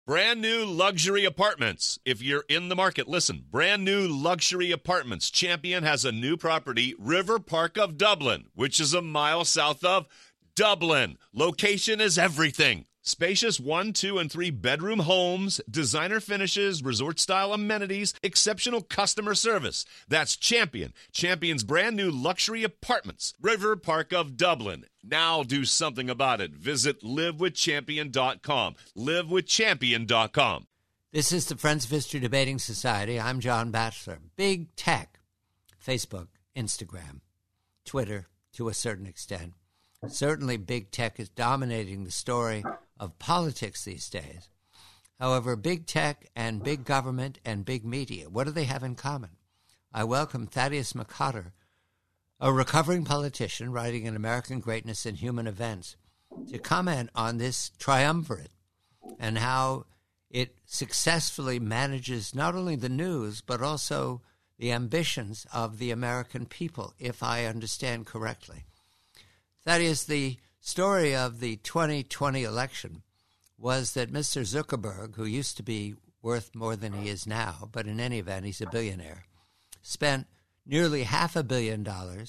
Brand new luxury apartments. If you're in the market, listen. Brand new luxury apartments. Champion has a new property, River Park of Dublin, which is a mile south of Dublin. Location is everything. Spacious 1, 2, and 3 bedroom homes, designer finishes, resort-style amenities, exceptional customer service. That's Champion. Champion's brand new luxury apartments, River Park of Dublin. Now do something about it. Visit livewithchampion.com. Livewithchampion.com. This is the Friends of History Debating Society. I'm John Batchelor. Big tech, Facebook, Instagram, Twitter, to a certain extent. Certainly big tech is dominating the story of politics these days. However, big tech and big government and big media, what do they have in common? I welcome Thaddeus McCotter, a recovering politician writing in American Greatness and Human Events, to comment on this triumvirate and how it successfully manages not only the news, but also the ambitions of the American people, if I understand correctly. Thaddeus, the story of the 2020 election was that Mr. Zuckerberg, who used to be worth more than he is now, but in any event, he's a billionaire, spent nearly $500 million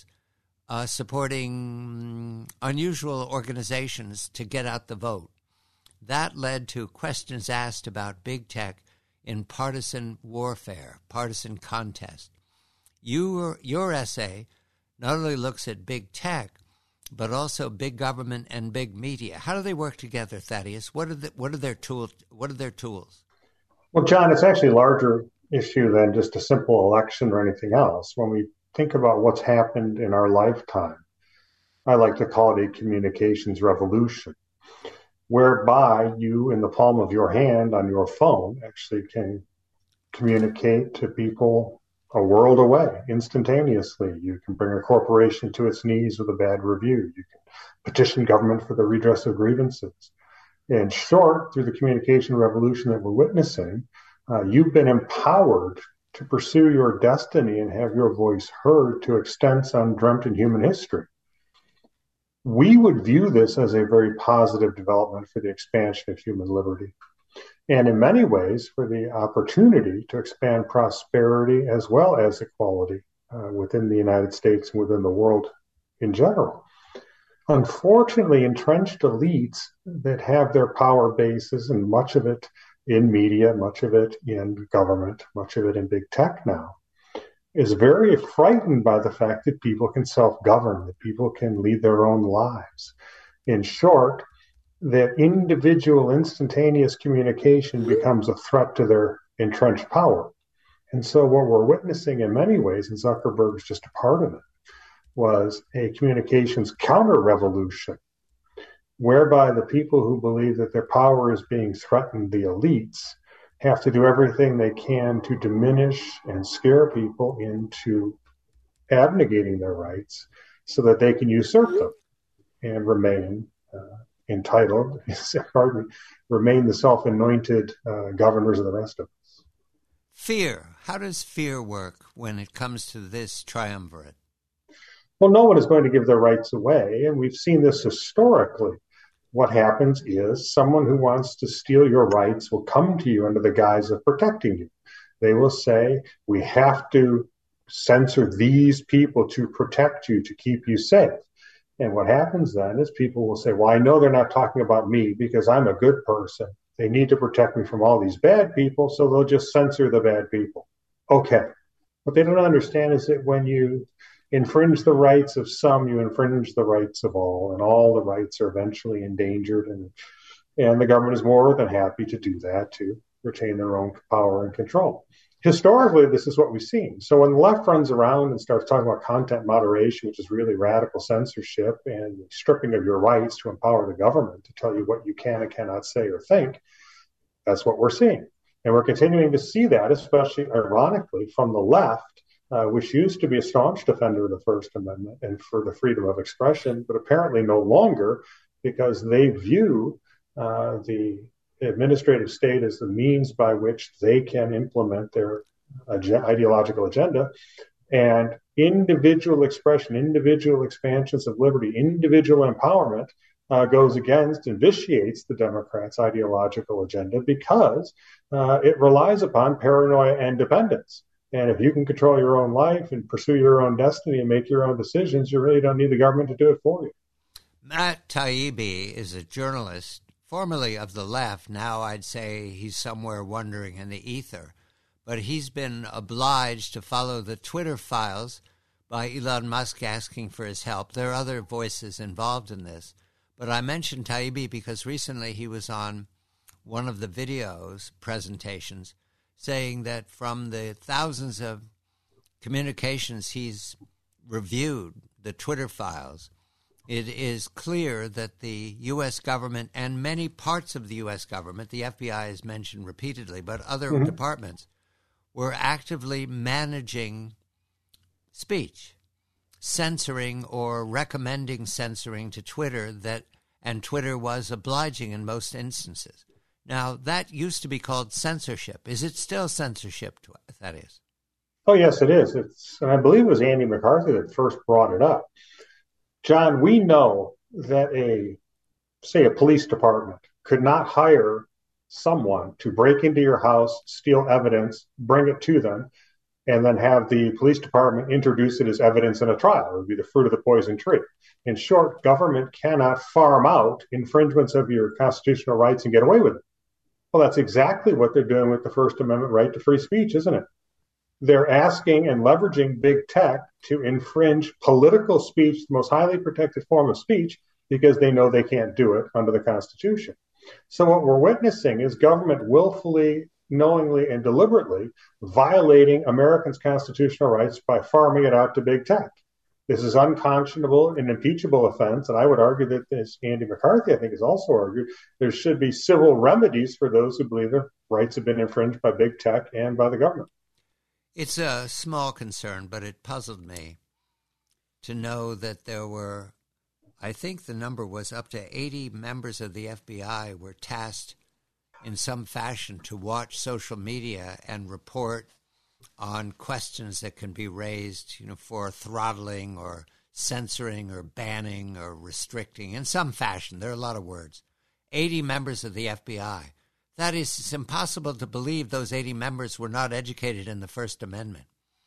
supporting unusual organizations to get out the vote. That led to questions asked about big tech in partisan warfare, partisan contest. Your essay not only looks at big tech, but also big government and big media. How do they work together, Thaddeus? What are their tools? Well, John, it's actually a larger issue than just a simple election or anything else. When we think about what's happened in our lifetime, I like to call it a communications revolution, whereby you, in the palm of your hand on your phone, actually can communicate to people a world away instantaneously. You can bring a corporation to its knees with a bad review. You can petition government for the redress of grievances. In short, through the communication revolution that we're witnessing, you've been empowered to pursue your destiny and have your voice heard to extents undreamt in human history. We would view this as a very positive development for the expansion of human liberty, and in many ways for the opportunity to expand prosperity as well as equality within the United States and within the world in general. Unfortunately, entrenched elites that have their power bases, and much of it in media, much of it in government, much of it in big tech now, is very frightened by the fact that people can self-govern, that people can lead their own lives. In short, that individual instantaneous communication becomes a threat to their entrenched power. And so what we're witnessing in many ways, and Zuckerberg is just a part of it, was a communications counter-revolution, whereby the people who believe that their power is being threatened, the elites, have to do everything they can to diminish and scare people into abnegating their rights so that they can usurp them and remain entitled, remain the self-anointed governors of the rest of us. Fear. How does fear work when it comes to this triumvirate? Well, no one is going to give their rights away, and we've seen this historically. What happens is someone who wants to steal your rights will come to you under the guise of protecting you. They will say, we have to censor these people to protect you, to keep you safe. And what happens then is people will say, well, I know they're not talking about me because I'm a good person. They need to protect me from all these bad people, so they'll just censor the bad people. Okay. What they don't understand is that when you infringe the rights of some, you infringe the rights of all, and all the rights are eventually endangered. And the government is more than happy to do that, to retain their own power and control. Historically, this is what we've seen. So when the left runs around and starts talking about content moderation, which is really radical censorship and stripping of your rights to empower the government to tell you what you can and cannot say or think, that's what we're seeing. And we're continuing to see that, especially ironically, from the left, which used to be a staunch defender of the First Amendment and for the freedom of expression, but apparently no longer, because they view the administrative state as the means by which they can implement their ideological agenda. And individual expression, individual expansions of liberty, individual empowerment goes against and vitiates the Democrats' ideological agenda because it relies upon paranoia and dependence. And if you can control your own life and pursue your own destiny and make your own decisions, you really don't need the government to do it for you. Matt Taibbi is a journalist, formerly of the left. Now I'd say he's somewhere wandering in the ether. But he's been obliged to follow the Twitter files by Elon Musk asking for his help. There are other voices involved in this. But I mentioned Taibbi because recently he was on one of the videos presentations saying that from the thousands of communications he's reviewed, the Twitter files, it is clear that the U.S. government and many parts of the U.S. government, the FBI is mentioned repeatedly, but other departments, were actively managing speech, censoring or recommending censoring to Twitter, and Twitter was obliging in most instances. Now, that used to be called censorship. Is it still censorship, Thaddeus? Oh, yes, it is. And I believe it was Andy McCarthy that first brought it up. John, we know that a police department could not hire someone to break into your house, steal evidence, bring it to them, and then have the police department introduce it as evidence in a trial. It would be the fruit of the poison tree. In short, government cannot farm out infringements of your constitutional rights and get away with it. Well, that's exactly what they're doing with the First Amendment right to free speech, isn't it? They're asking and leveraging big tech to infringe political speech, the most highly protected form of speech, because they know they can't do it under the Constitution. So what we're witnessing is government willfully, knowingly, and deliberately violating Americans' constitutional rights by farming it out to big tech. This is unconscionable and impeachable offense, and I would argue that, as Andy McCarthy, I think, has also argued, there should be civil remedies for those who believe their rights have been infringed by big tech and by the government. It's a small concern, but it puzzled me to know that there were, I think the number was up to 80 members of the FBI were tasked in some fashion to watch social media and report on questions that can be raised, for throttling or censoring or banning or restricting in some fashion. There are a lot of words. 80 members of the FBI. That is, it's impossible to believe those 80 members were not educated in the First Amendment.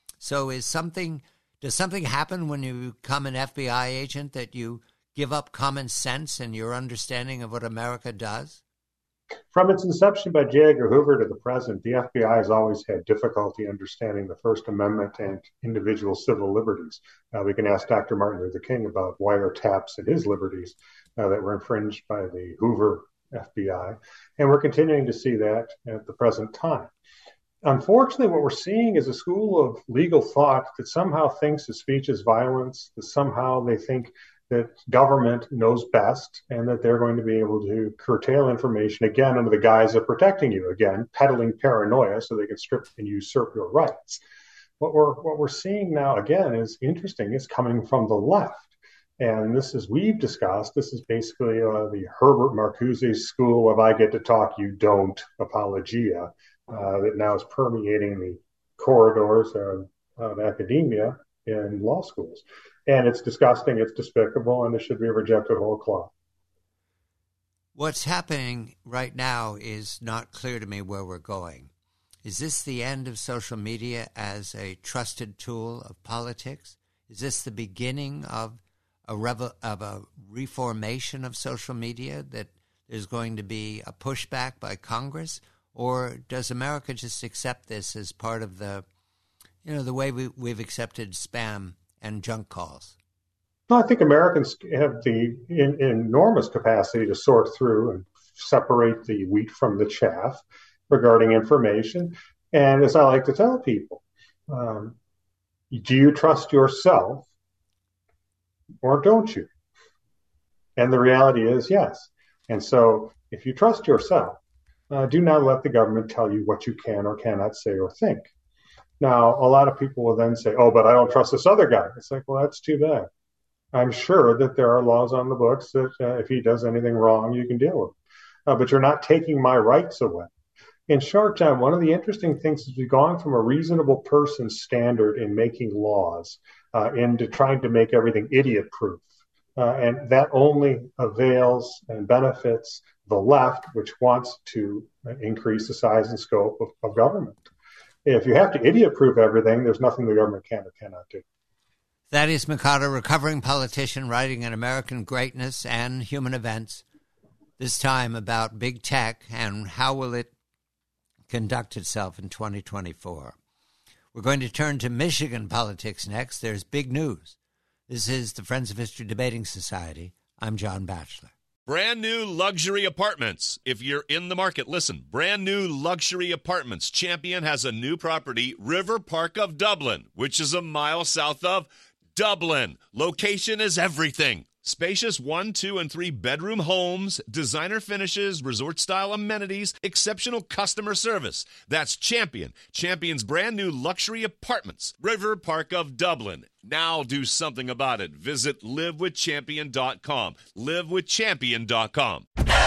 So does something happen when you become an FBI agent that you give up common sense and your understanding of what America does? From its inception by J. Edgar Hoover to the present, the FBI has always had difficulty understanding the First Amendment and individual civil liberties. We can ask Dr. Martin Luther King about wiretaps and his liberties that were infringed by the Hoover FBI, and we're continuing to see that at the present time. Unfortunately, what we're seeing is a school of legal thought that somehow thinks that speech is violence, that somehow they think that government knows best and that they're going to be able to curtail information, again, under the guise of protecting you, again, peddling paranoia so they can strip and usurp your rights. What we're seeing now, again, is interesting. It's coming from the left. And this is, we've discussed, this is basically the Herbert Marcuse school of I get to talk, you don't apologia that now is permeating the corridors of academia in law schools. And it's disgusting, it's despicable, and it should be rejected whole cloth. What's happening right now is not clear to me where we're going. Is this the end of social media as a trusted tool of politics? Is this the beginning of a reformation of social media, that there's going to be a pushback by Congress? Or does America just accept this as part of the way we've accepted spam and junk calls? No, I think Americans have the enormous capacity to sort through and separate the wheat from the chaff regarding information. And as I like to tell people, do you trust yourself or don't you? And the reality is yes. And so if you trust yourself, do not let the government tell you what you can or cannot say or think. Now, a lot of people will then say, oh, but I don't trust this other guy. It's like, well, that's too bad. I'm sure that there are laws on the books that if he does anything wrong, you can deal with it. But you're not taking my rights away. In short, John, one of the interesting things is we've gone from a reasonable person standard in making laws into trying to make everything idiot-proof. and that only avails and benefits the left, which wants to increase the size and scope of government. If you have to idiot-proof everything, there's nothing the government can or cannot do. Thaddeus Mikado, recovering politician, writing on American greatness and human events, this time about big tech and how will it conduct itself in 2024. We're going to turn to Michigan politics next. There's big news. This is the Friends of History Debating Society. I'm John Batchelor. Brand new luxury apartments. If you're in the market, listen. Brand new luxury apartments. Champion has a new property, River Park of Dublin, which is a mile south of Dublin. Location is everything. Spacious 1, 2, and 3 bedroom homes, designer finishes, resort-style amenities, exceptional customer service. That's Champion. Champion's brand new luxury apartments, River Park of Dublin. Now do something about it. Visit livewithchampion.com. Livewithchampion.com.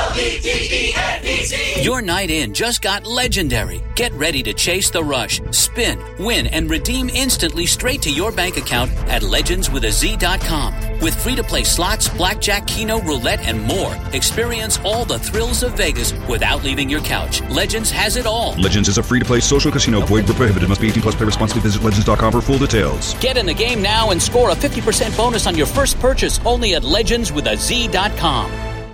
LVDENEZ. Your night in just got legendary. Get ready to chase the rush, spin, win, and redeem instantly straight to your bank account at legendswithaz.com. With free-to-play slots, blackjack, keno, roulette, and more. Experience all the thrills of Vegas without leaving your couch. Legends has it all. Legends is a free-to-play social casino. Void where prohibited. Must be 18 plus. Play responsibly. Visit legends.com for full details. Get in the game now and score a 50% bonus on your first purchase only at legendswithaz.com.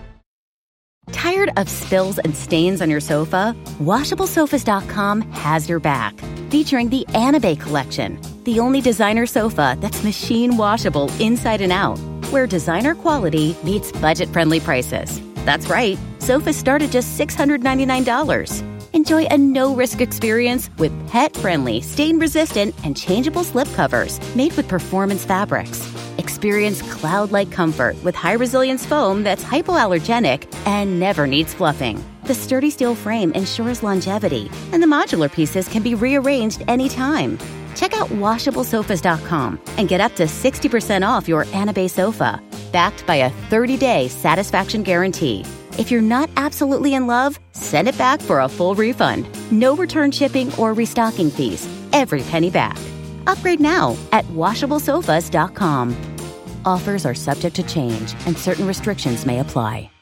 Tired of spills and stains on your sofa? WashableSofas.com has your back. Featuring the Anabay Collection, the only designer sofa that's machine washable inside and out, where designer quality meets budget-friendly prices. That's right, sofas start at just $699. Enjoy a no-risk experience with pet-friendly, stain-resistant, and changeable slipcovers made with performance fabrics. Experience cloud-like comfort with high-resilience foam that's hypoallergenic and never needs fluffing. The sturdy steel frame ensures longevity, and the modular pieces can be rearranged anytime. Check out WashableSofas.com and get up to 60% off your Anabay sofa, backed by a 30-day satisfaction guarantee. If you're not absolutely in love, send it back for a full refund. No return shipping or restocking fees. Every penny back. Upgrade now at WashableSofas.com. Offers are subject to change and certain restrictions may apply.